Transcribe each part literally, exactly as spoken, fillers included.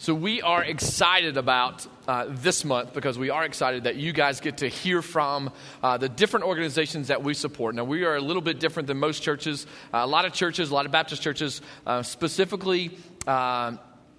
So we are excited about uh, this month because we are excited that you guys get to hear from uh, the different organizations that we support. Now, we are a little bit different than most churches. Uh, a lot of churches, a lot of Baptist churches, uh, specifically uh,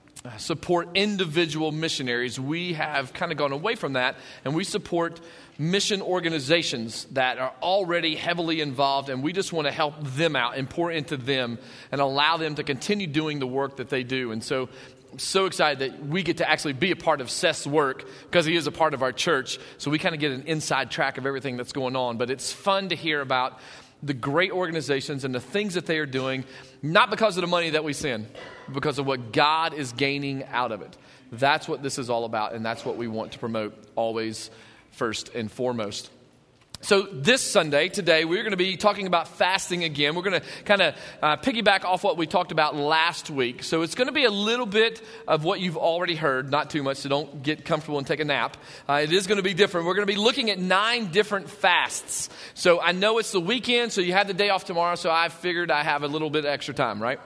support individual missionaries. We have kind of gone away from that, and we support mission organizations that are already heavily involved, and we just want to help them out and pour into them and allow them to continue doing the work that they do. And so I'm so excited that we get to actually be a part of Seth's work because he is a part of our church. So we kind of get an inside track of everything that's going on. But it's fun to hear about the great organizations and the things that they are doing, not because of the money that we send, but because of what God is gaining out of it. That's what this is all about, and that's what we want to promote always first and foremost. So this Sunday, today, we're going to be talking about fasting again. We're going to kind of uh, piggyback off what we talked about last week. So it's going to be a little bit of what you've already heard, not too much, so don't get comfortable and take a nap. Uh, it is going to be different. We're going to be looking at nine different fasts. So I know it's the weekend, so you have the day off tomorrow, so I figured I have a little bit of extra time, right?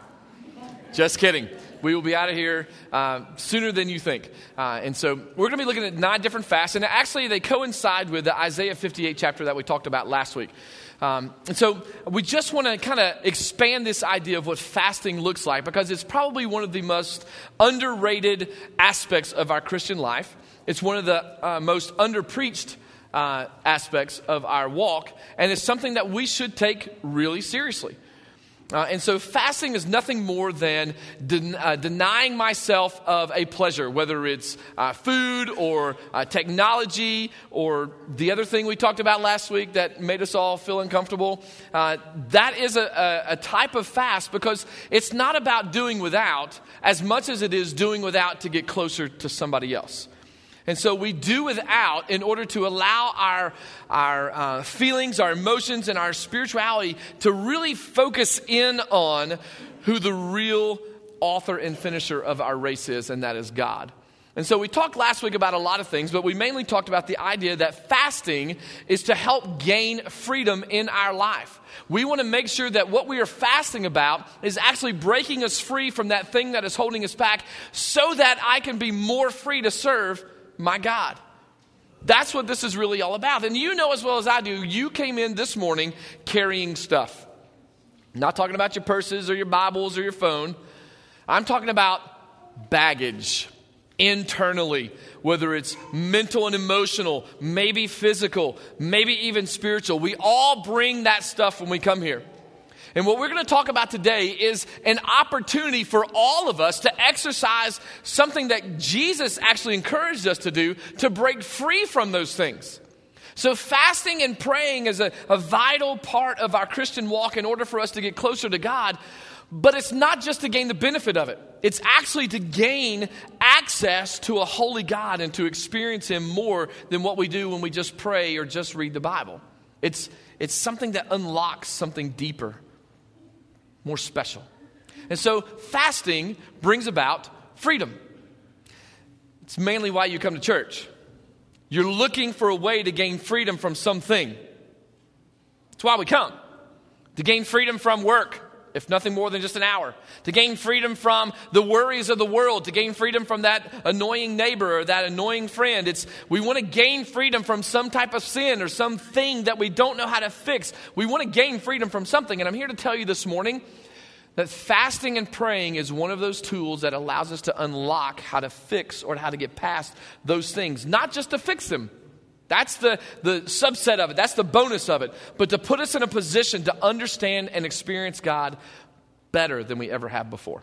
Just kidding. We will be out of here uh, sooner than you think. Uh, and so we're going to be looking at nine different fasts. And actually, they coincide with the Isaiah fifty-eight chapter that we talked about last week. Um, and so we just want to kind of expand this idea of what fasting looks like, because it's probably one of the most underrated aspects of our Christian life. It's one of the uh, most underpreached uh, aspects of our walk. And it's something that we should take really seriously. Uh, and so fasting is nothing more than den- uh, denying myself of a pleasure, whether it's uh, food or uh, technology or the other thing we talked about last week that made us all feel uncomfortable. Uh, that is a, a, a type of fast because it's not about doing without as much as it is doing without to get closer to somebody else. And so we do without in order to allow our our uh, feelings, our emotions, and our spirituality to really focus in on who the real author and finisher of our race is, and that is God. And so we talked last week about a lot of things, but we mainly talked about the idea that fasting is to help gain freedom in our life. We want to make sure that what we are fasting about is actually breaking us free from that thing that is holding us back so that I can be more free to serve my God. That's what this is really all about. And you know as well as I do, you came in this morning carrying stuff. I'm not talking about your purses or your Bibles or your phone. I'm talking about baggage internally, whether it's mental and emotional, maybe physical, maybe even spiritual. We all bring that stuff when we come here. And what we're going to talk about today is an opportunity for all of us to exercise something that Jesus actually encouraged us to do, to break free from those things. So fasting and praying is a, a vital part of our Christian walk in order for us to get closer to God. But it's not just to gain the benefit of it. It's actually to gain access to a holy God and to experience Him more than what we do when we just pray or just read the Bible. It's, it's something that unlocks something deeper, more special. And so fasting brings about freedom. It's mainly why you come to church. You're looking for a way to gain freedom from something. That's why we come. To gain freedom from work, if nothing more than just an hour. To gain freedom from the worries of the world. To gain freedom from that annoying neighbor or that annoying friend. It's we want to gain freedom from some type of sin or something that we don't know how to fix. We want to gain freedom from something. And I'm here to tell you this morning that fasting and praying is one of those tools that allows us to unlock how to fix or how to get past those things. Not just to fix them. That's the, the subset of it. That's the bonus of it. But to put us in a position to understand and experience God better than we ever have before.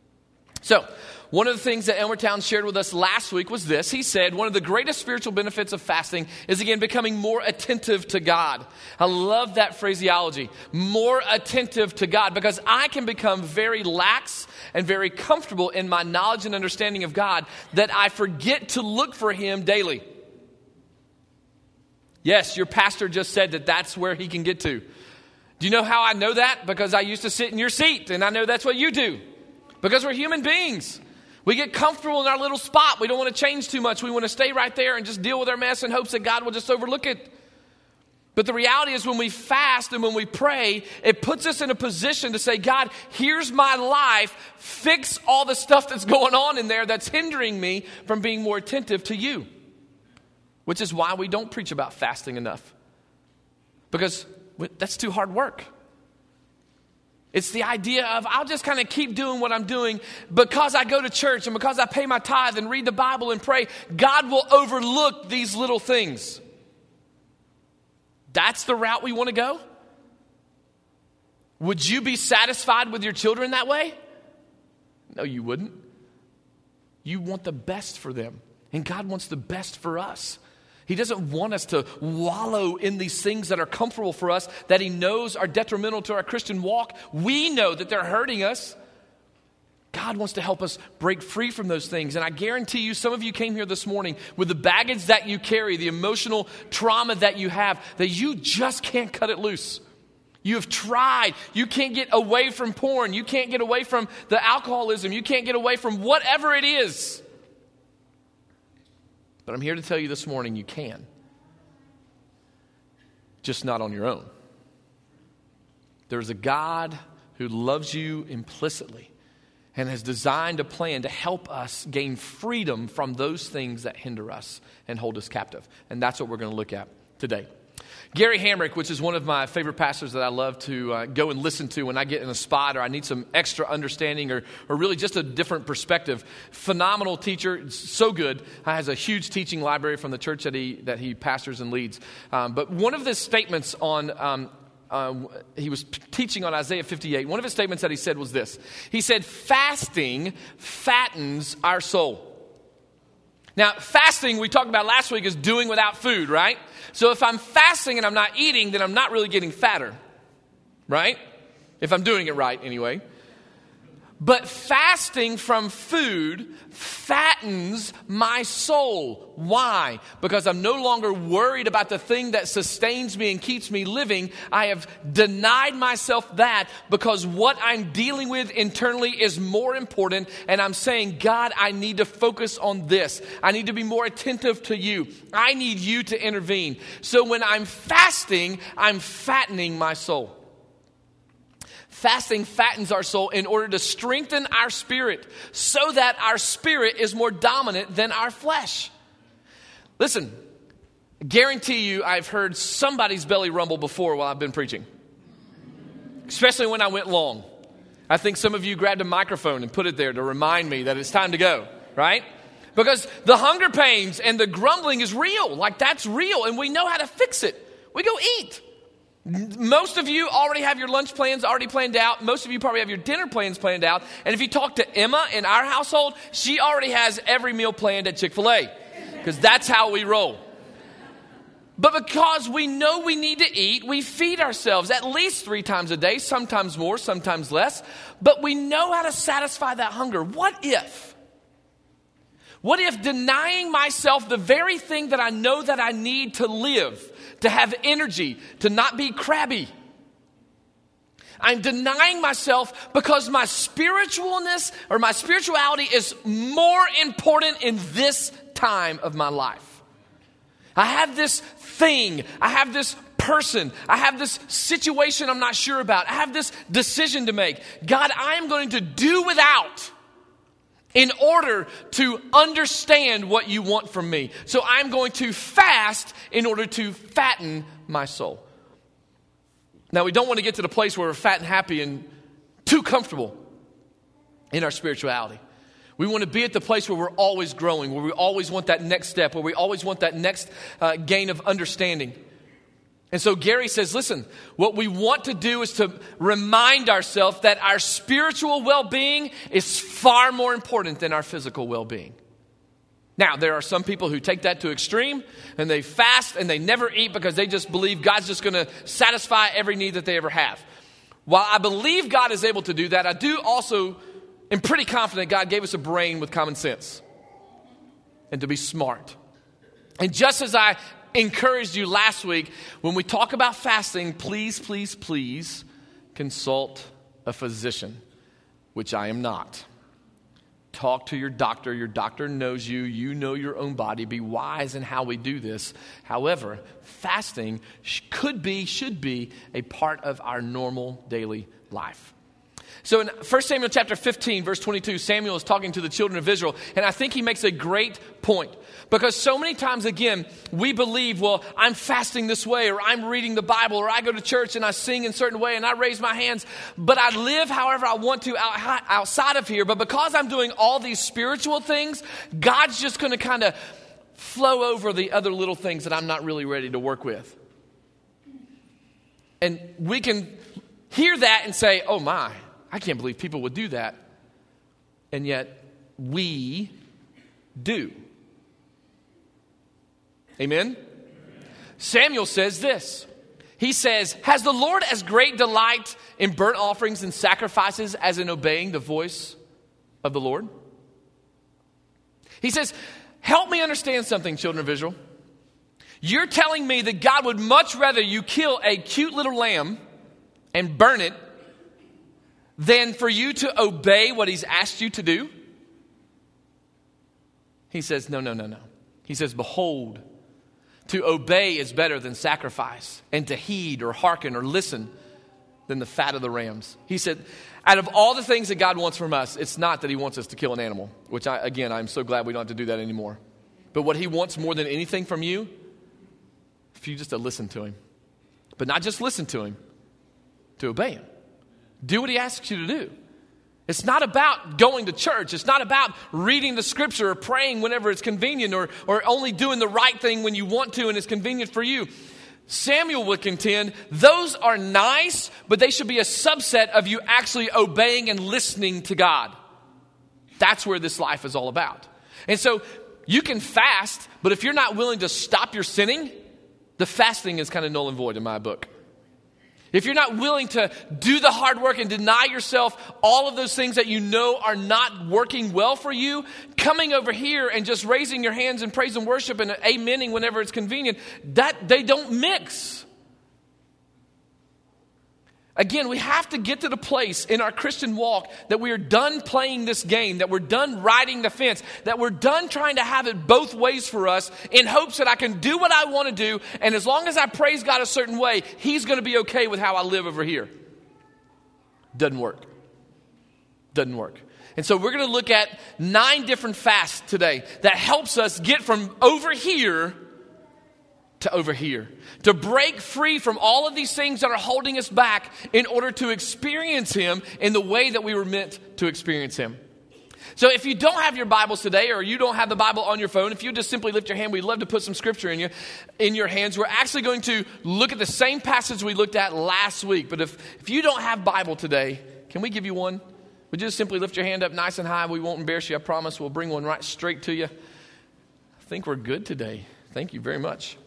So, one of the things that Elmer Towns shared with us last week was this. He said one of the greatest spiritual benefits of fasting is, again, becoming more attentive to God. I love that phraseology, more attentive to God, because I can become very lax and very comfortable in my knowledge and understanding of God that I forget to look for Him daily. Yes, your pastor just said that that's where he can get to. Do you know how I know that? Because I used to sit in your seat, and I know that's what you do. Because we're human beings. We get comfortable in our little spot. We don't want to change too much. We want to stay right there and just deal with our mess in hopes that God will just overlook it. But the reality is when we fast and when we pray, it puts us in a position to say, God, here's my life. Fix all the stuff that's going on in there that's hindering me from being more attentive to you. Which is why we don't preach about fasting enough. Because that's too hard work. It's the idea of I'll just kind of keep doing what I'm doing because I go to church and because I pay my tithe and read the Bible and pray. God will overlook these little things. That's the route we want to go? Would you be satisfied with your children that way? No, you wouldn't. You want the best for them. And God wants the best for us. He doesn't want us to wallow in these things that are comfortable for us, that he knows are detrimental to our Christian walk. We know that they're hurting us. God wants to help us break free from those things. And I guarantee you, some of you came here this morning with the baggage that you carry, the emotional trauma that you have, that you just can't cut it loose. You have tried. You can't get away from porn. You can't get away from the alcoholism. You can't get away from whatever it is. But I'm here to tell you this morning, you can. Just not on your own. There's a God who loves you implicitly and has designed a plan to help us gain freedom from those things that hinder us and hold us captive. And that's what we're going to look at today. Gary Hamrick, which is one of my favorite pastors that I love to uh, go and listen to when I get in a spot or I need some extra understanding or, or really just a different perspective. Phenomenal teacher, so good. He has a huge teaching library from the church that he that he pastors and leads. Um, but one of his statements on um, Uh, he was teaching on Isaiah fifty-eight. One of his statements that he said was this. He said, fasting fattens our soul. Now, fasting, we talked about last week, is doing without food, right? So if I'm fasting and I'm not eating, then I'm not really getting fatter, right? If I'm doing it right, anyway. But fasting from food fattens my soul. Why? Because I'm no longer worried about the thing that sustains me and keeps me living. I have denied myself that because what I'm dealing with internally is more important. And I'm saying, God, I need to focus on this. I need to be more attentive to you. I need you to intervene. So when I'm fasting, I'm fattening my soul. Fasting fattens our soul in order to strengthen our spirit so that our spirit is more dominant than our flesh. Listen, guarantee you I've heard somebody's belly rumble before while I've been preaching. Especially when I went long. I think some of you grabbed a microphone and put it there to remind me that it's time to go, right? Because the hunger pains and the grumbling is real. Like that's real and we know how to fix it. We go eat. Most of you already have your lunch plans already planned out. Most of you probably have your dinner plans planned out. And if you talk to Emma in our household, she already has every meal planned at Chick-fil-A. Because that's how we roll. But because we know we need to eat, we feed ourselves at least three times a day, sometimes more, sometimes less. But we know how to satisfy that hunger. What if? What if denying myself the very thing that I know that I need to live, to have energy, to not be crabby? I'm denying myself because my spiritualness or my spirituality is more important in this time of my life. I have this thing, I have this person, I have this situation I'm not sure about, I have this decision to make. God, I am going to do without in order to understand what you want from me. So I'm going to fast in order to fatten my soul. Now, we don't want to get to the place where we're fat and happy and too comfortable in our spirituality. We want to be at the place where we're always growing, where we always want that next step, where we always want that next uh, gain of understanding. And so Gary says, listen, what we want to do is to remind ourselves that our spiritual well-being is far more important than our physical well-being. Now, there are some people who take that to extreme and they fast and they never eat because they just believe God's just going to satisfy every need that they ever have. While I believe God is able to do that, I do also am pretty confident God gave us a brain with common sense and to be smart. And just as I encouraged you last week, when we talk about fasting, please, please, please consult a physician, which I am not. Talk to your doctor. Your doctor knows you. You know your own body. Be wise in how we do this. However, fasting sh- could be, should be a part of our normal daily life. So in First Samuel chapter fifteen, verse twenty-two, Samuel is talking to the children of Israel. And I think he makes a great point. Because so many times, again, we believe, well, I'm fasting this way, or I'm reading the Bible, or I go to church and I sing in a certain way and I raise my hands, but I live however I want to out, outside of here. But because I'm doing all these spiritual things, God's just going to kind of flow over the other little things that I'm not really ready to work with. And we can hear that and say, oh my, I can't believe people would do that. And yet we do. Amen? Samuel says this. He says, has the Lord as great delight in burnt offerings and sacrifices as in obeying the voice of the Lord? He says, help me understand something, children of Israel. You're telling me that God would much rather you kill a cute little lamb and burn it than for you to obey what he's asked you to do? He says, no, no, no, no. He says, behold, to obey is better than sacrifice, and to heed or hearken or listen than the fat of the rams. He said, out of all the things that God wants from us, it's not that he wants us to kill an animal, which, I, again, I'm so glad we don't have to do that anymore. But what he wants more than anything from you, for you just to listen to him. But not just listen to him, to obey him. Do what he asks you to do. It's not about going to church. It's not about reading the scripture or praying whenever it's convenient, or, or only doing the right thing when you want to and it's convenient for you. Samuel would contend those are nice, but they should be a subset of you actually obeying and listening to God. That's where this life is all about. And so you can fast, but if you're not willing to stop your sinning, the fasting is kind of null and void in my book. If you're not willing to do the hard work and deny yourself all of those things that you know are not working well for you, coming over here and just raising your hands in praise and worship and amening whenever it's convenient, that they don't mix. Again, we have to get to the place in our Christian walk that we are done playing this game, that we're done riding the fence, that we're done trying to have it both ways for us in hopes that I can do what I want to do, and as long as I praise God a certain way, he's going to be okay with how I live over here. Doesn't work. Doesn't work. And so we're going to look at nine different fasts today that helps us get from over here to over here, to break free from all of these things that are holding us back in order to experience him in the way that we were meant to experience him. So if you don't have your Bibles today, or you don't have the Bible on your phone, if you just simply lift your hand, we'd love to put some scripture in you, in your hands. We're actually going to look at the same passage we looked at last week. But if, if you don't have Bible today, can we give you one? Would you just simply lift your hand up nice and high? We won't embarrass you, I promise. We'll bring one right straight to you. I think we're good today. Thank you very much.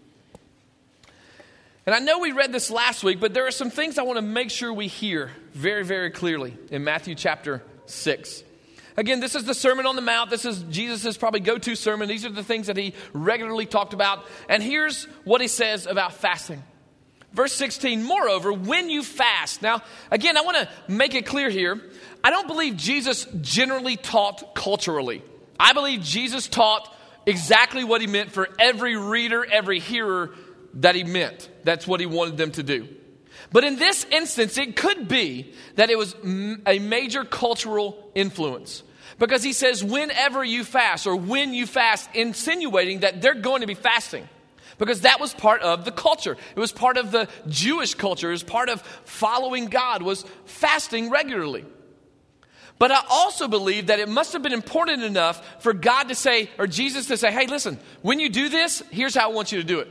And I know we read this last week, but there are some things I want to make sure we hear very, very clearly in Matthew chapter six. Again, this is the Sermon on the Mount. This is Jesus' probably go-to sermon. These are the things that he regularly talked about. And here's what he says about fasting. Verse sixteen, moreover, when you fast. Now, again, I want to make it clear here. I don't believe Jesus generally taught culturally. I believe Jesus taught exactly what he meant for every reader, every hearer that he meant. That's what he wanted them to do. But in this instance, it could be that it was a major cultural influence. Because he says, whenever you fast, or when you fast, insinuating that they're going to be fasting. Because that was part of the culture. It was part of the Jewish culture. It was part of following God, was fasting regularly. But I also believe that it must have been important enough for God to say, or Jesus to say, hey, listen, when you do this, here's how I want you to do it.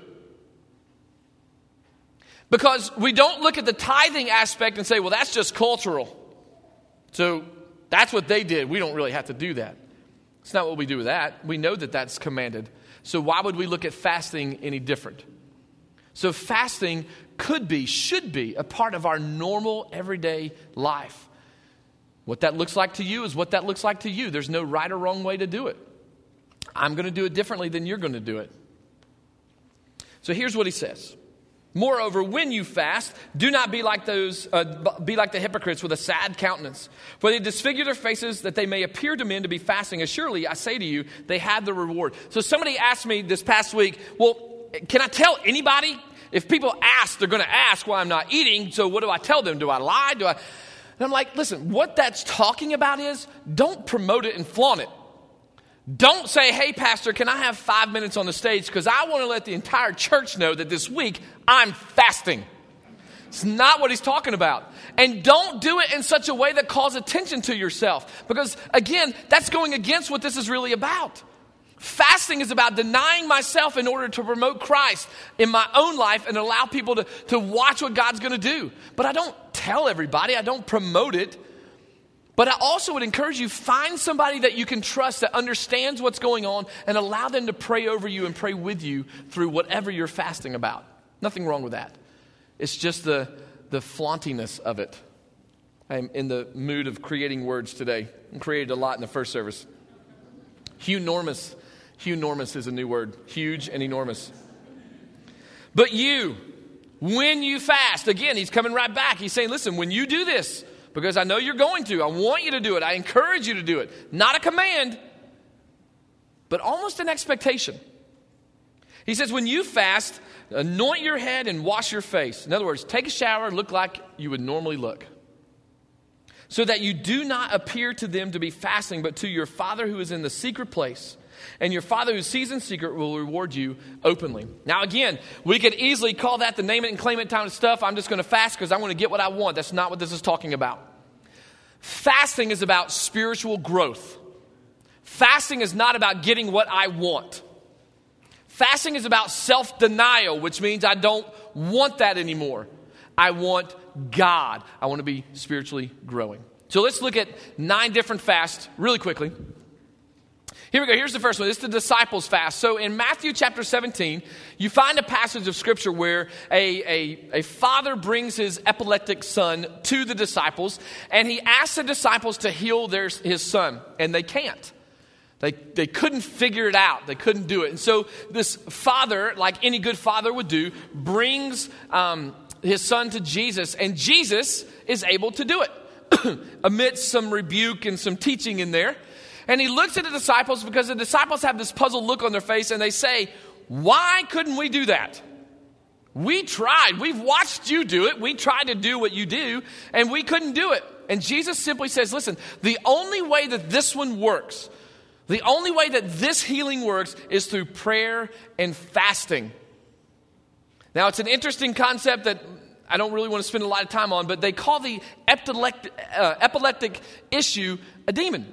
Because we don't look at the tithing aspect and say, well, that's just cultural. So that's what they did. We don't really have to do that. It's not what we do with that. We know that that's commanded. So why would we look at fasting any different? So fasting could be, should be a part of our normal everyday life. What that looks like to you is what that looks like to you. There's no right or wrong way to do it. I'm going to do it differently than you're going to do it. So here's what he says. Moreover, when you fast, do not be like those, uh, be like the hypocrites with a sad countenance. For they disfigure their faces that they may appear to men to be fasting. And surely, I say to you, they have the reward. So somebody asked me this past week, well, can I tell anybody? If people ask, they're going to ask why I'm not eating. So what do I tell them? Do I lie? Do I? And I'm like, listen, what that's talking about is don't promote it and flaunt it. Don't say, hey, pastor, can I have five minutes on the stage? Because I want to let the entire church know that this week I'm fasting. It's not what he's talking about. And don't do it in such a way that calls attention to yourself. Because, again, that's going against what this is really about. Fasting is about denying myself in order to promote Christ in my own life and allow people to, to watch what God's going to do. But I don't tell everybody. I don't promote it. But I also would encourage you, find somebody that you can trust that understands what's going on and allow them to pray over you and pray with you through whatever you're fasting about. Nothing wrong with that. It's just the, the flauntiness of it. I'm in the mood of creating words today. I created a lot in the first service. Huenormous. Huenormous is a new word. Huge and enormous. But you, when you fast, again, he's coming right back. He's saying, listen, when you do this, because I know you're going to. I want you to do it. I encourage you to do it. Not a command, but almost an expectation. He says, when you fast, anoint your head and wash your face. In other words, take a shower, look like you would normally look. So that you do not appear to them to be fasting, but to your Father who is in the secret place. And your Father who sees in secret will reward you openly. Now again, we could easily call that the name it and claim it kind of stuff. I'm just going to fast because I want to get what I want. That's not what this is talking about. Fasting is about spiritual growth. Fasting is not about getting what I want. Fasting is about self-denial, which means I don't want that anymore. I want God. I want to be spiritually growing. So let's look at nine different fasts really quickly. Here we go. Here's the first one. It's the disciples' fast. So in Matthew chapter seventeen, you find a passage of scripture where a, a, a father brings his epileptic son to the disciples, and he asks the disciples to heal their, his son, and they can't. They, they couldn't figure it out. They couldn't do it. And so this father, like any good father would do, brings um, his son to Jesus, and Jesus is able to do it amidst some rebuke and some teaching in there. And he looks at the disciples because the disciples have this puzzled look on their face and they say, why couldn't we do that? We tried. We've watched you do it. We tried to do what you do and we couldn't do it. And Jesus simply says, listen, the only way that this one works, the only way that this healing works is through prayer and fasting. Now, it's an interesting concept that I don't really want to spend a lot of time on, but they call the epileptic, uh, epileptic issue a demon.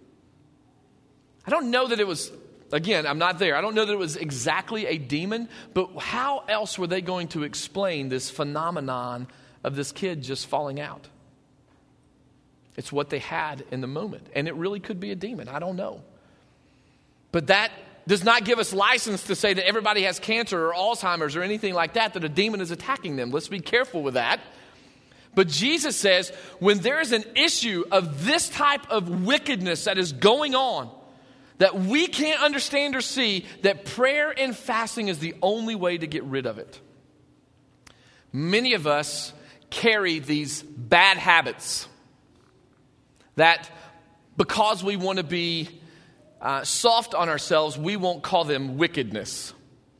I don't know that it was, again, I'm not there. I don't know that it was exactly a demon, but how else were they going to explain this phenomenon of this kid just falling out? It's what they had in the moment, and it really could be a demon. I don't know. But that does not give us license to say that everybody has cancer or Alzheimer's or anything like that, that a demon is attacking them. Let's be careful with that. But Jesus says when there is an issue of this type of wickedness that is going on, that we can't understand or see, that prayer and fasting is the only way to get rid of it. Many of us carry these bad habits that because we want to be uh, soft on ourselves, we won't call them wickedness.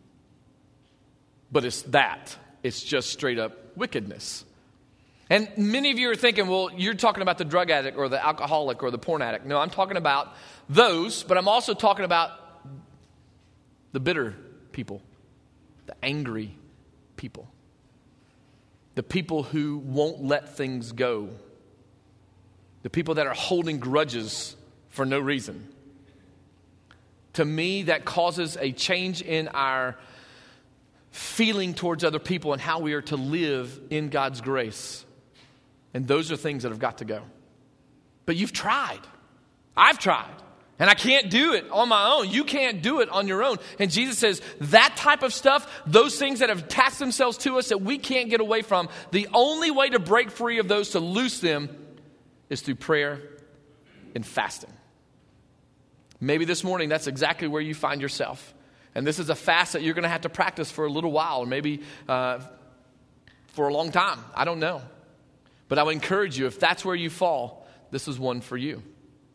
But it's that. It's just straight up wickedness. And many of you are thinking, well, you're talking about the drug addict or the alcoholic or the porn addict. No, I'm talking about those, but I'm also talking about the bitter people, the angry people, the people who won't let things go, the people that are holding grudges for no reason. To me, that causes a change in our feeling towards other people and how we are to live in God's grace. And those are things that have got to go. But you've tried. I've tried. And I can't do it on my own. You can't do it on your own. And Jesus says that type of stuff, those things that have attached themselves to us that we can't get away from, the only way to break free of those, to loose them, is through prayer and fasting. Maybe this morning that's exactly where you find yourself. And this is a fast that you're going to have to practice for a little while, or maybe uh, for a long time. I don't know. But I would encourage you, if that's where you fall, this is one for you.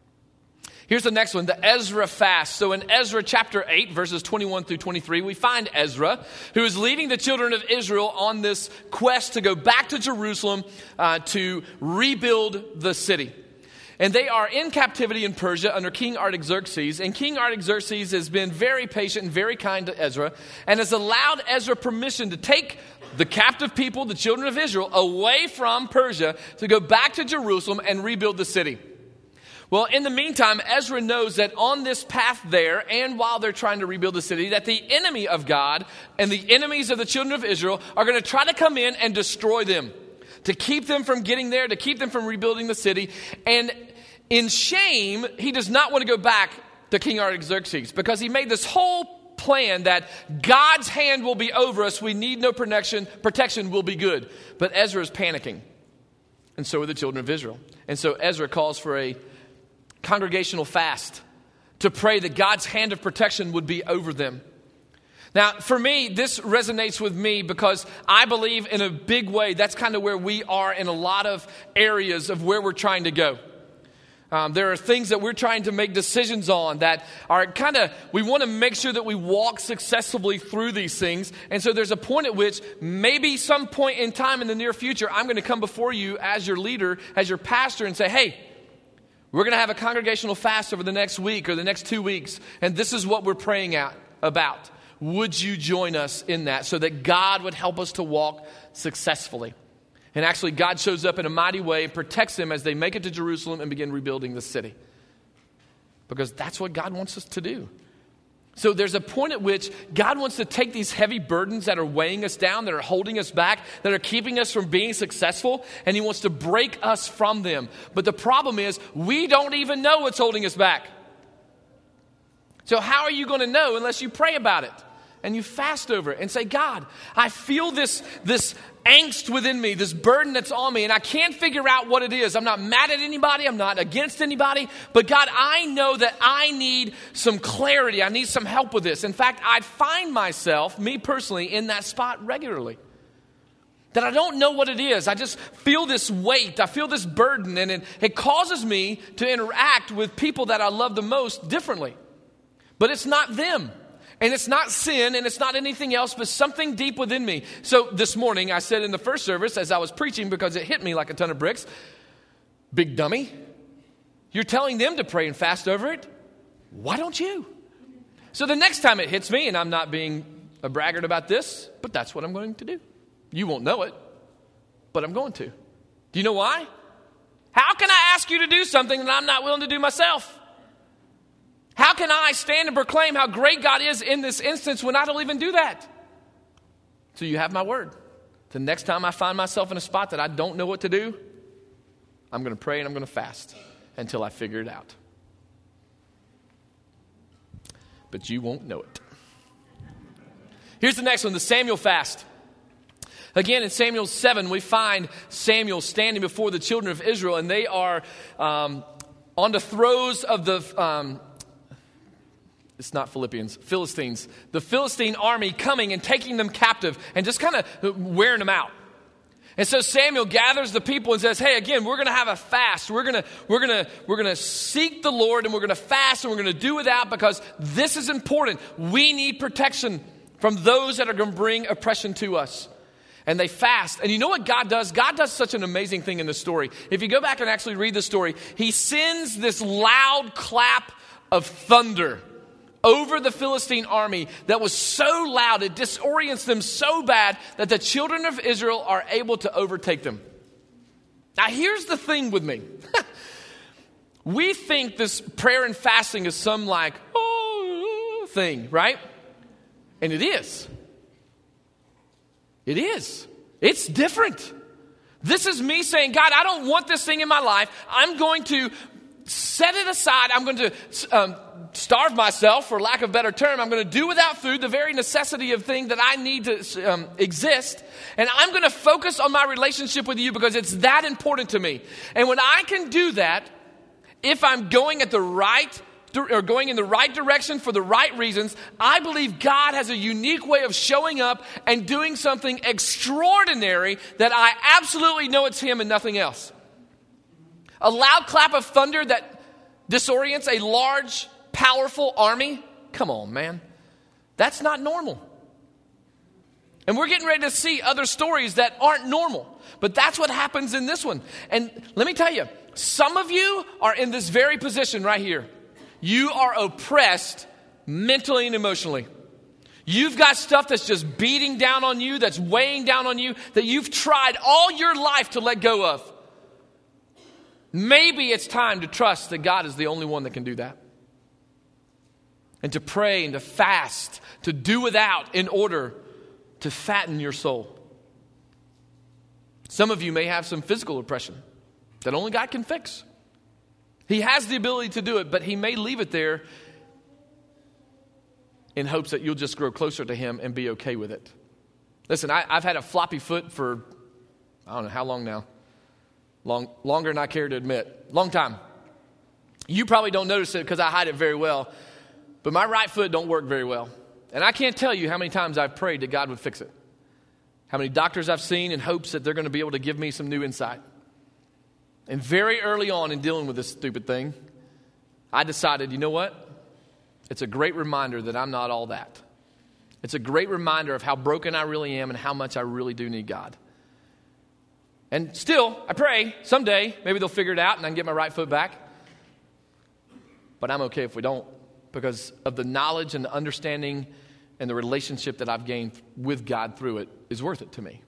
Here's the next one, the Ezra fast. So in Ezra chapter eight, verses twenty-one through twenty-three, we find Ezra, who is leading the children of Israel on this quest to go back to Jerusalem uh, to rebuild the city. And they are in captivity in Persia under King Artaxerxes. And King Artaxerxes has been very patient and very kind to Ezra and has allowed Ezra permission to take the captive people, the children of Israel, away from Persia to go back to Jerusalem and rebuild the city. Well, in the meantime, Ezra knows that on this path there, and while they're trying to rebuild the city, that the enemy of God and the enemies of the children of Israel are going to try to come in and destroy them, to keep them from getting there, to keep them from rebuilding the city. And in shame, he does not want to go back to King Artaxerxes because he made this whole plan that God's hand will be over us. We need no protection. Protection will be good. But Ezra is panicking. And so are the children of Israel. And so Ezra calls for a congregational fast to pray that God's hand of protection would be over them. Now, for me, this resonates with me because I believe in a big way that's kind of where we are in a lot of areas of where we're trying to go. Um, there are things that we're trying to make decisions on that are kind of, we want to make sure that we walk successfully through these things. And so there's a point at which maybe some point in time in the near future, I'm going to come before you as your leader, as your pastor and say, hey, we're going to have a congregational fast over the next week or the next two weeks. And this is what we're praying out about. Would you join us in that so that God would help us to walk successfully? And actually, God shows up in a mighty way and protects them as they make it to Jerusalem and begin rebuilding the city. Because that's what God wants us to do. So there's a point at which God wants to take these heavy burdens that are weighing us down, that are holding us back, that are keeping us from being successful, and he wants to break us from them. But the problem is, we don't even know what's holding us back. So how are you going to know unless you pray about it? And you fast over it and say, God, I feel this, this angst within me, this burden that's on me, and I can't figure out what it is. I'm not mad at anybody. I'm not against anybody. But God, I know that I need some clarity. I need some help with this. In fact, I find myself, me personally, in that spot regularly. That I don't know what it is. I just feel this weight. I feel this burden, and it, it causes me to interact with people that I love the most differently. But it's not them. And it's not sin, and it's not anything else, but something deep within me. So this morning, I said in the first service, as I was preaching, because it hit me like a ton of bricks, big dummy, you're telling them to pray and fast over it? Why don't you? So the next time it hits me, and I'm not being a braggart about this, but that's what I'm going to do. You won't know it, but I'm going to. Do you know why? How can I ask you to do something that I'm not willing to do myself? How can I stand and proclaim how great God is in this instance when I don't even do that? So you have my word. The next time I find myself in a spot that I don't know what to do, I'm going to pray and I'm going to fast until I figure it out. But you won't know it. Here's the next one, the Samuel fast. Again, in Samuel seven, we find Samuel standing before the children of Israel, and they are um, on the throes of the... Um, It's not Philippians, Philistines. The Philistine army coming and taking them captive and just kind of wearing them out. And so Samuel gathers the people and says, hey, again, we're going to have a fast. We're going to, we're going to, we're going to seek the Lord, and we're going to fast, and we're going to do without, because this is important. We need protection from those that are going to bring oppression to us. And they fast. And you know what God does? God does such an amazing thing in the story. If you go back and actually read the story, he sends this loud clap of thunder over the Philistine army that was so loud, it disorients them so bad that the children of Israel are able to overtake them. Now, here's the thing with me. We think this prayer and fasting is some like, oh, thing, right? And it is. It is. It's different. This is me saying, God, I don't want this thing in my life. I'm going to set it aside. I'm going to um, starve myself, for lack of a better term. I'm going to do without food, the very necessity of thing that I need to um, exist. And I'm going to focus on my relationship with you because it's that important to me. And when I can do that, if I'm going at the right or going in the right direction for the right reasons, I believe God has a unique way of showing up and doing something extraordinary that I absolutely know it's him and nothing else. A loud clap of thunder that disorients a large, powerful army? Come on, man. That's not normal. And we're getting ready to see other stories that aren't normal. But that's what happens in this one. And let me tell you, some of you are in this very position right here. You are oppressed mentally and emotionally. You've got stuff that's just beating down on you, that's weighing down on you, that you've tried all your life to let go of. Maybe it's time to trust that God is the only one that can do that. And to pray and to fast, to do without in order to fatten your soul. Some of you may have some physical oppression that only God can fix. He has the ability to do it, but he may leave it there in hopes that you'll just grow closer to him and be okay with it. Listen, I, I've had a floppy foot for, I don't know how long now. Long, longer than I care to admit. Long time. You probably don't notice it because I hide it very well. But my right foot don't work very well. And I can't tell you how many times I've prayed that God would fix it. How many doctors I've seen in hopes that they're going to be able to give me some new insight. And very early on in dealing with this stupid thing, I decided, you know what? It's a great reminder that I'm not all that. It's a great reminder of how broken I really am and how much I really do need God. And still, I pray someday, maybe they'll figure it out and I can get my right foot back. But I'm okay if we don't, because of the knowledge and the understanding and the relationship that I've gained with God through it is worth it to me.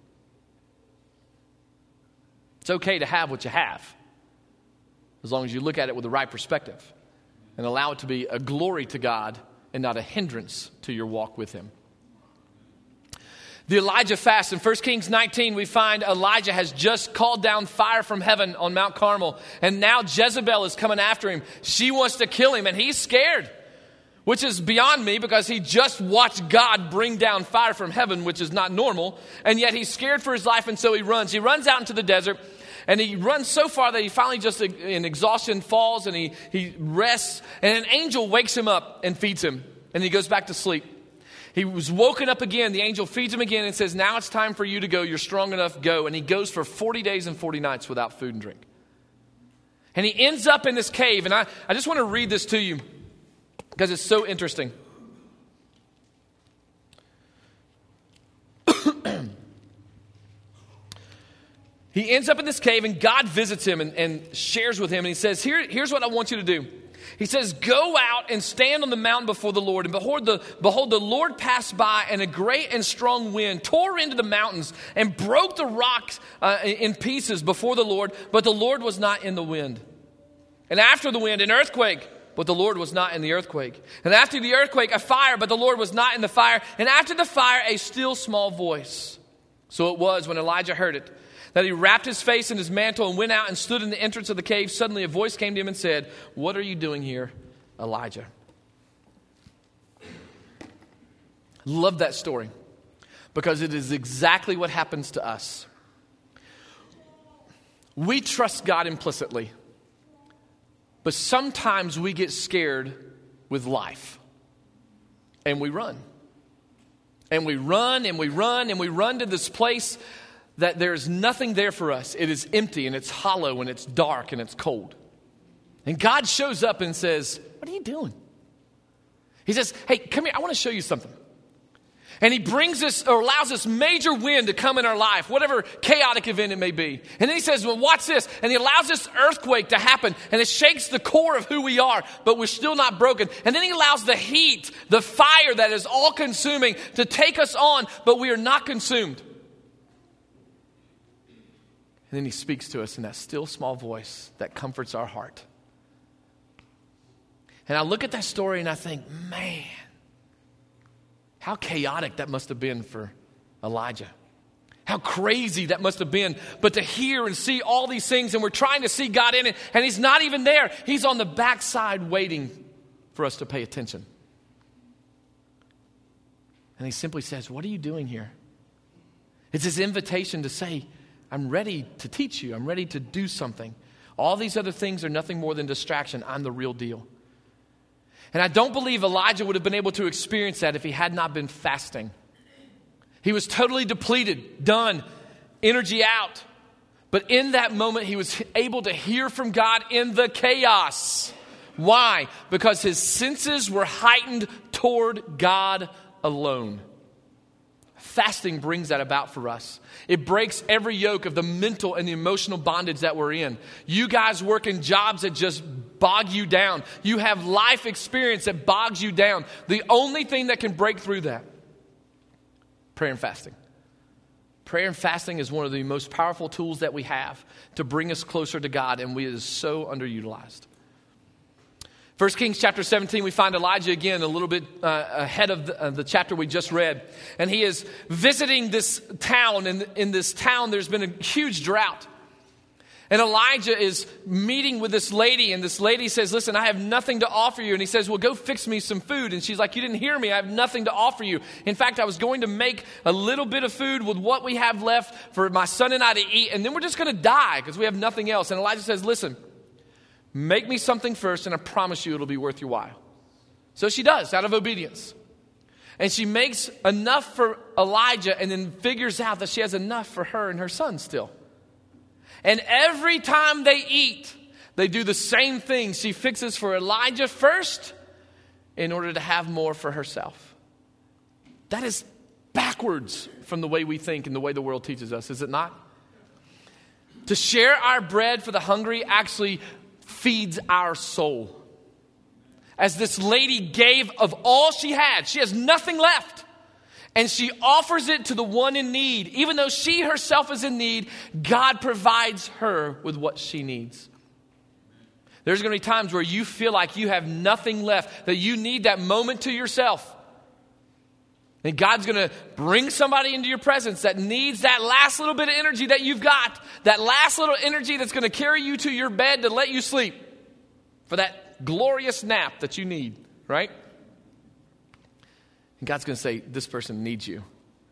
It's okay to have what you have, as long as you look at it with the right perspective and allow it to be a glory to God and not a hindrance to your walk with him. The Elijah fast. In First Kings nineteen, we find Elijah has just called down fire from heaven on Mount Carmel. And now Jezebel is coming after him. She wants to kill him, and he's scared, which is beyond me because he just watched God bring down fire from heaven, which is not normal. And yet he's scared for his life, and so he runs. He runs out into the desert, and he runs so far that he finally just in exhaustion falls, and he, he rests. And an angel wakes him up and feeds him, and he goes back to sleep. He was woken up again. The angel feeds him again and says, now it's time for you to go. You're strong enough, go. And he goes for forty days and forty nights without food and drink. And he ends up in this cave. And I, I just want to read this to you because it's so interesting. He ends up in this cave and God visits him and, and shares with him. And he says, Here, here's what I want you to do. He says, go out and stand on the mountain before the Lord. And behold the, behold, the Lord passed by, and a great and strong wind tore into the mountains and broke the rocks uh, in pieces before the Lord. But the Lord was not in the wind. And after the wind, an earthquake. But the Lord was not in the earthquake. And after the earthquake, a fire. But the Lord was not in the fire. And after the fire, a still small voice. So it was when Elijah heard it, that he wrapped his face in his mantle and went out and stood in the entrance of the cave. Suddenly a voice came to him and said, what are you doing here, Elijah? Love that story because it is exactly what happens to us. We trust God implicitly, but sometimes we get scared with life and we run. And we run and we run and we run to this place that there's nothing there for us. It is empty and it's hollow and it's dark and it's cold. And God shows up and says, what are you doing? He says, hey, come here. I want to show you something. And he brings this or allows this major wind to come in our life, whatever chaotic event it may be. And then he says, well, watch this. And he allows this earthquake to happen and it shakes the core of who we are, but we're still not broken. And then he allows the heat, the fire that is all consuming to take us on, but we are not consumed. And then he speaks to us in that still small voice that comforts our heart. And I look at that story and I think, man, how chaotic that must have been for Elijah. How crazy that must have been. But to hear and see all these things, and we're trying to see God in it, and he's not even there. He's on the backside waiting for us to pay attention. And he simply says, what are you doing here? It's his invitation to say, I'm ready to teach you. I'm ready to do something. All these other things are nothing more than distraction. I'm the real deal. And I don't believe Elijah would have been able to experience that if he had not been fasting. He was totally depleted, done, energy out. But in that moment, he was able to hear from God in the chaos. Why? Because his senses were heightened toward God alone. Fasting brings that about for us. It breaks every yoke of the mental and the emotional bondage that we're in. You guys work in jobs that just bog you down. You have life experience that bogs you down. The only thing that can break through that, prayer and fasting. Prayer and fasting is one of the most powerful tools that we have to bring us closer to God, and we it is so underutilized. First Kings chapter seventeen, we find Elijah again a little bit uh, ahead of the, uh, the chapter we just read. And he is visiting this town, and in this town there's been a huge drought. And Elijah is meeting with this lady, and this lady says, listen, I have nothing to offer you. And he says, well, go fix me some food. And she's like, you didn't hear me. I have nothing to offer you. In fact, I was going to make a little bit of food with what we have left for my son and I to eat, and then we're just going to die because we have nothing else. And Elijah says, listen, make me something first, and I promise you it'll be worth your while. So she does, out of obedience. And she makes enough for Elijah and then figures out that she has enough for her and her son still. And every time they eat, they do the same thing. She fixes for Elijah first in order to have more for herself. That is backwards from the way we think and the way the world teaches us, is it not? To share our bread for the hungry actually feeds our soul. As this lady gave of all she had, she has nothing left. And she offers it to the one in need. Even though she herself is in need, God provides her with what she needs. There's going to be times where you feel like you have nothing left, that you need that moment to yourself. And God's going to bring somebody into your presence that needs that last little bit of energy that you've got. That last little energy that's going to carry you to your bed to let you sleep. For that glorious nap that you need, right? And God's going to say, this person needs you.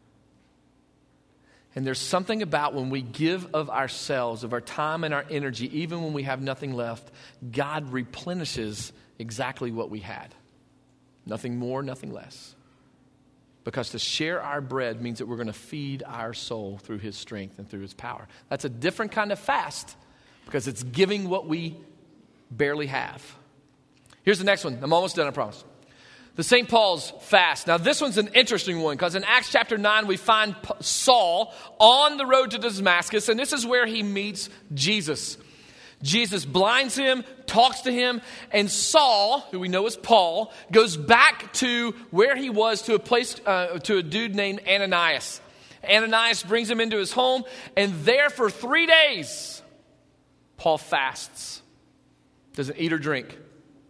And there's something about when we give of ourselves, of our time and our energy, even when we have nothing left, God replenishes exactly what we had. Nothing more, nothing less. Because to share our bread means that we're going to feed our soul through his strength and through his power. That's a different kind of fast because it's giving what we barely have. Here's the next one. I'm almost done, I promise. The Saint Paul's fast. Now, this one's an interesting one because in Acts chapter nine, we find Saul on the road to Damascus, and this is where he meets Jesus. Jesus blinds him, talks to him, and Saul, who we know as Paul, goes back to where he was to a place, uh, to a dude named Ananias. Ananias brings him into his home, and there for three days, Paul fasts. Doesn't eat or drink.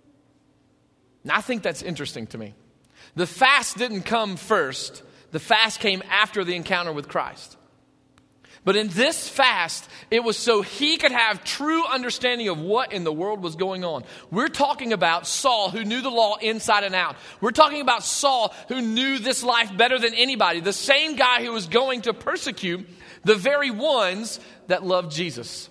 Now, I think that's interesting to me. The fast didn't come first. The fast came after the encounter with Christ. But in this fast, it was so he could have true understanding of what in the world was going on. We're talking about Saul, who knew the law inside and out. We're talking about Saul, who knew this life better than anybody. The same guy who was going to persecute the very ones that loved Jesus.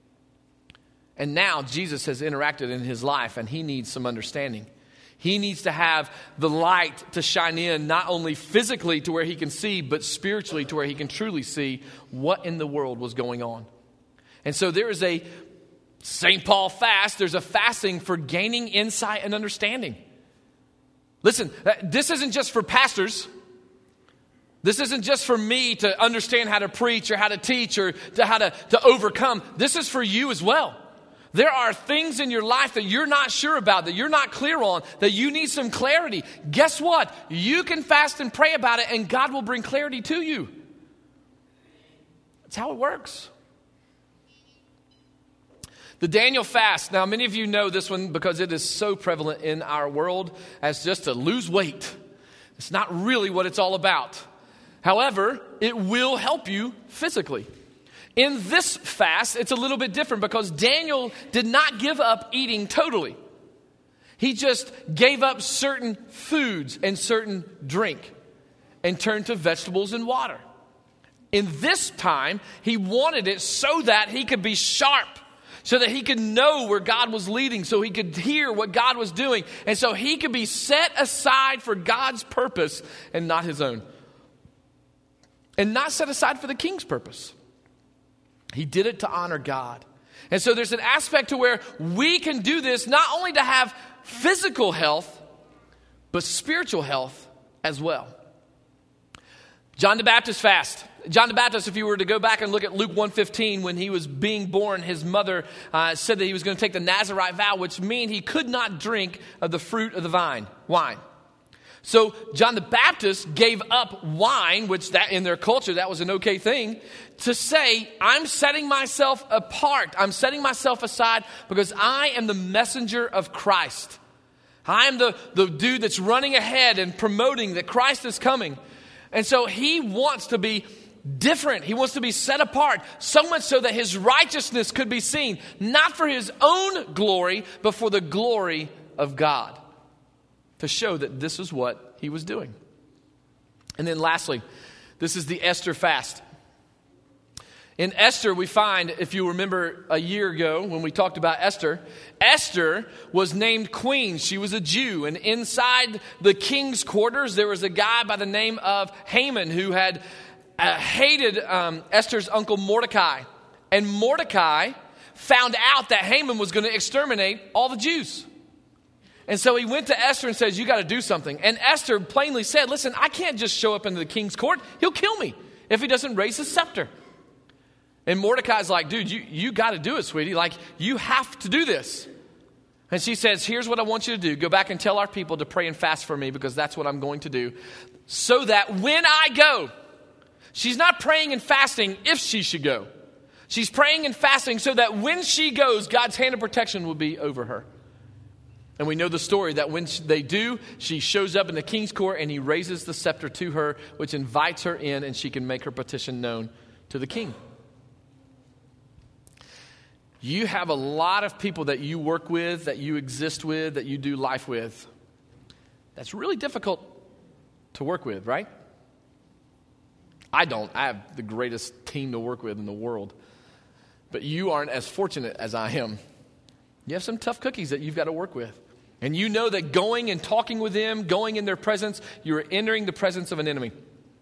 And now Jesus has interacted in his life, and he needs some understanding. He needs to have the light to shine in, not only physically to where he can see, but spiritually to where he can truly see what in the world was going on. And so there is a Saint Paul fast. There's a fasting for gaining insight and understanding. Listen, this isn't just for pastors. This isn't just for me to understand how to preach or how to teach or to how to, to overcome. This is for you as well. There are things in your life that you're not sure about, that you're not clear on, that you need some clarity. Guess what? You can fast and pray about it, and God will bring clarity to you. That's how it works. The Daniel fast. Now, many of you know this one because it is so prevalent in our world as just to lose weight. It's not really what it's all about. However, it will help you physically. In this fast, it's a little bit different because Daniel did not give up eating totally. He just gave up certain foods and certain drink and turned to vegetables and water. In this time, he wanted it so that he could be sharp, so that he could know where God was leading, so he could hear what God was doing, and so he could be set aside for God's purpose and not his own. And not set aside for the king's purpose. He did it to honor God. And so there's an aspect to where we can do this not only to have physical health, but spiritual health as well. John the Baptist fast. John the Baptist, if you were to go back and look at Luke one fifteen, when he was being born, his mother uh, said that he was going to take the Nazirite vow, which meant he could not drink of the fruit of the vine, wine. So John the Baptist gave up wine, which that in their culture, that was an okay thing, to say, I'm setting myself apart. I'm setting myself aside because I am the messenger of Christ. I am the, the dude that's running ahead and promoting that Christ is coming. And so he wants to be different. He wants to be set apart, so much so that his righteousness could be seen, not for his own glory, but for the glory of God, to show that this is what he was doing. And then lastly, this is the Esther fast. In Esther, we find, if you remember a year ago when we talked about Esther, Esther was named queen. She was a Jew. And inside the king's quarters, there was a guy by the name of Haman who had uh, hated um, Esther's uncle Mordecai. And Mordecai found out that Haman was going to exterminate all the Jews. And so he went to Esther and says, you got to do something. And Esther plainly said, listen, I can't just show up into the king's court. He'll kill me if he doesn't raise his scepter. And Mordecai's like, dude, you, you got to do it, sweetie. Like, you have to do this. And she says, here's what I want you to do. Go back and tell our people to pray and fast for me because that's what I'm going to do. So that when I go, she's not praying and fasting if she should go. She's praying and fasting so that when she goes, God's hand of protection will be over her. And we know the story that when they do, she shows up in the king's court and he raises the scepter to her, which invites her in and she can make her petition known to the king. You have a lot of people that you work with, that you exist with, that you do life with. That's really difficult to work with, right? I don't. I have the greatest team to work with in the world. But you aren't as fortunate as I am. You have some tough cookies that you've got to work with. And you know that going and talking with them, going in their presence, you're entering the presence of an enemy. Have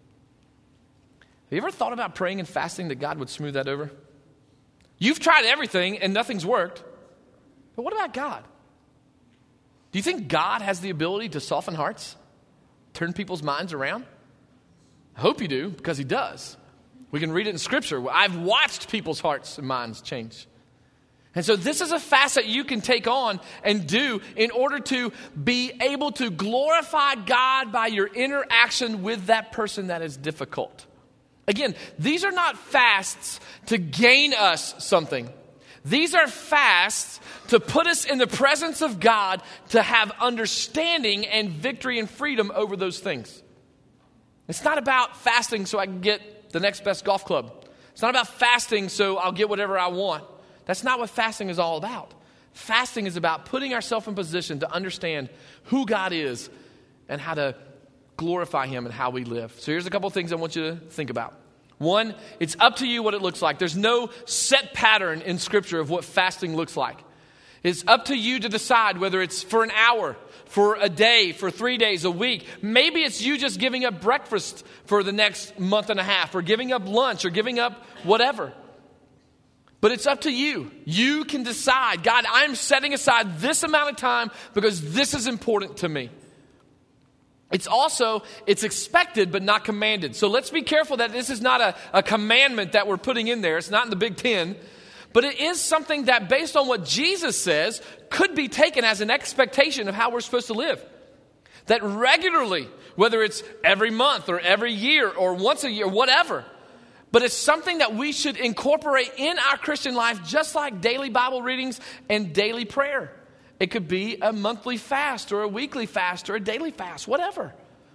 you ever thought about praying and fasting that God would smooth that over? You've tried everything and nothing's worked. But what about God? Do you think God has the ability to soften hearts? Turn people's minds around? I hope you do, because he does. We can read it in Scripture. I've watched people's hearts and minds change. And so this is a fast that you can take on and do in order to be able to glorify God by your interaction with that person that is difficult. Again, these are not fasts to gain us something. These are fasts to put us in the presence of God to have understanding and victory and freedom over those things. It's not about fasting so I can get the next best golf club. It's not about fasting so I'll get whatever I want. That's not what fasting is all about. Fasting is about putting ourselves in position to understand who God is and how to glorify him and how we live. So here's a couple of things I want you to think about. One, it's up to you what it looks like. There's no set pattern in Scripture of what fasting looks like. It's up to you to decide whether it's for an hour, for a day, for three days, a week. Maybe it's you just giving up breakfast for the next month and a half, or giving up lunch, or giving up whatever. But it's up to you. You can decide, God, I'm setting aside this amount of time because this is important to me. It's also, it's expected but not commanded. So let's be careful that this is not a, a commandment that we're putting in there. It's not in the Big Ten. But it is something that, based on what Jesus says, could be taken as an expectation of how we're supposed to live. That regularly, whether it's every month or every year or once a year, whatever, but it's something that we should incorporate in our Christian life, just like daily Bible readings and daily prayer. It could be a monthly fast or a weekly fast or a daily fast, whatever.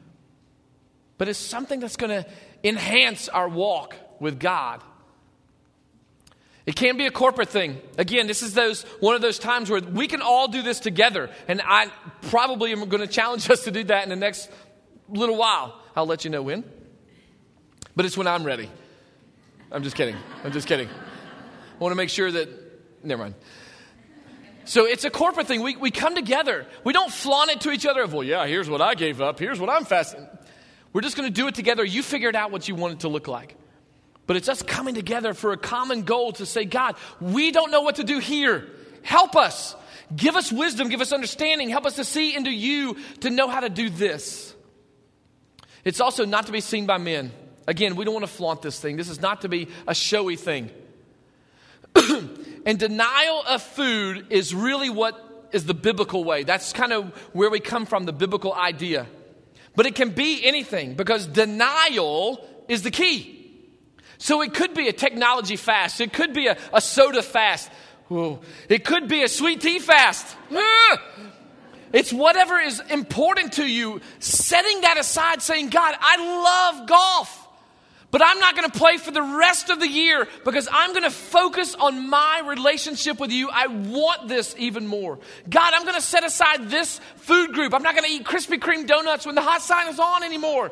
But it's something that's going to enhance our walk with God. It can be a corporate thing. Again, this is those one of those times where we can all do this together. And I probably am going to challenge us to do that in the next little while. I'll let you know when. But it's when I'm ready. I'm just kidding. I'm just kidding. I want to make sure that never mind. So it's a corporate thing. We we come together. We don't flaunt it to each other of, well, yeah, here's what I gave up. Here's what I'm fasting. We're just going to do it together. You figure it out what you want it to look like. But it's us coming together for a common goal to say, God, we don't know what to do here. Help us. Give us wisdom. Give us understanding. Help us to see into you to know how to do this. It's also not to be seen by men. Again, we don't want to flaunt this thing. This is not to be a showy thing. And denial of food is really what is the biblical way. That's kind of where we come from, the biblical idea. But it can be anything because denial is the key. So it could be a technology fast. It could be a, a soda fast. Whoa. It could be a sweet tea fast. Ah! It's whatever is important to you. Setting that aside, saying, God, I love golf. But I'm not going to play for the rest of the year because I'm going to focus on my relationship with you. I want this even more. God, I'm going to set aside this food group. I'm not going to eat Krispy Kreme donuts when the hot sign is on anymore.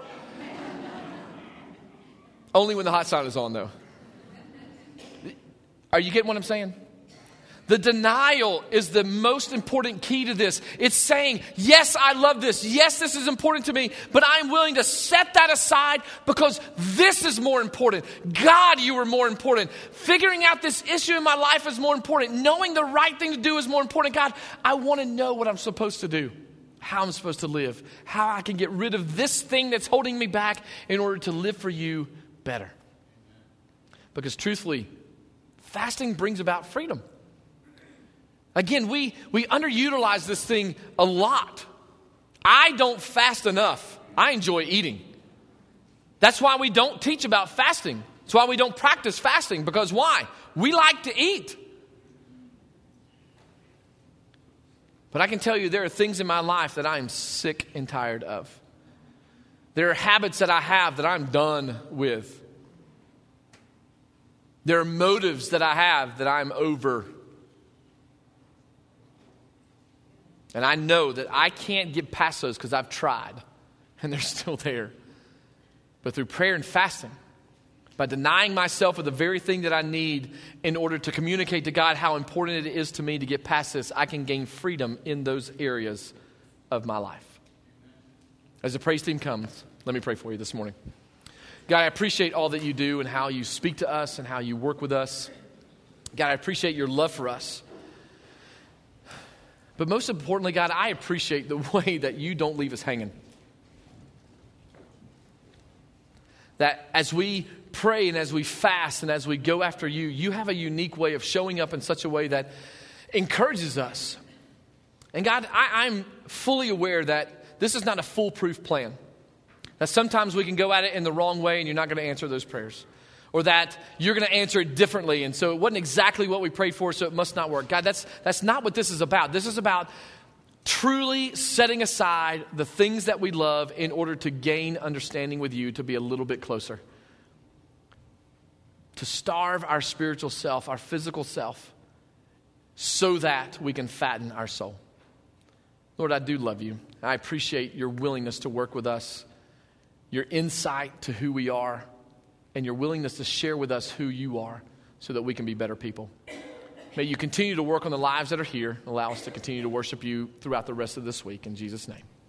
Only when the hot sign is on, though. Are you getting what I'm saying? The denial is the most important key to this. It's saying, yes, I love this. Yes, this is important to me, but I'm willing to set that aside because this is more important. God, you are more important. Figuring out this issue in my life is more important. Knowing the right thing to do is more important. God, I want to know what I'm supposed to do, how I'm supposed to live, how I can get rid of this thing that's holding me back in order to live for you better. Because truthfully, fasting brings about freedom. Again, we, we underutilize this thing a lot. I don't fast enough. I enjoy eating. That's why we don't teach about fasting. That's why we don't practice fasting. Because why? We like to eat. But I can tell you there are things in my life that I am sick and tired of. There are habits that I have that I'm done with. There are motives that I have that I'm over. And I know that I can't get past those because I've tried. And they're still there. But through prayer and fasting, by denying myself of the very thing that I need in order to communicate to God how important it is to me to get past this, I can gain freedom in those areas of my life. As the praise team comes, let me pray for you this morning. God, I appreciate all that you do and how you speak to us and how you work with us. God, I appreciate your love for us. But most importantly, God, I appreciate the way that you don't leave us hanging. That as we pray and as we fast and as we go after you, you have a unique way of showing up in such a way that encourages us. And God, I, I'm fully aware that this is not a foolproof plan. That sometimes we can go at it in the wrong way and you're not going to answer those prayers. Or that you're going to answer it differently. And so it wasn't exactly what we prayed for, so it must not work. God, that's that's not what this is about. This is about truly setting aside the things that we love in order to gain understanding with you, to be a little bit closer. To starve our spiritual self, our physical self, so that we can fatten our soul. Lord, I do love you. I appreciate your willingness to work with us, your insight to who we are, and your willingness to share with us who you are so that we can be better people. May you continue to work on the lives that are here and allow us to continue to worship you throughout the rest of this week. In Jesus' name.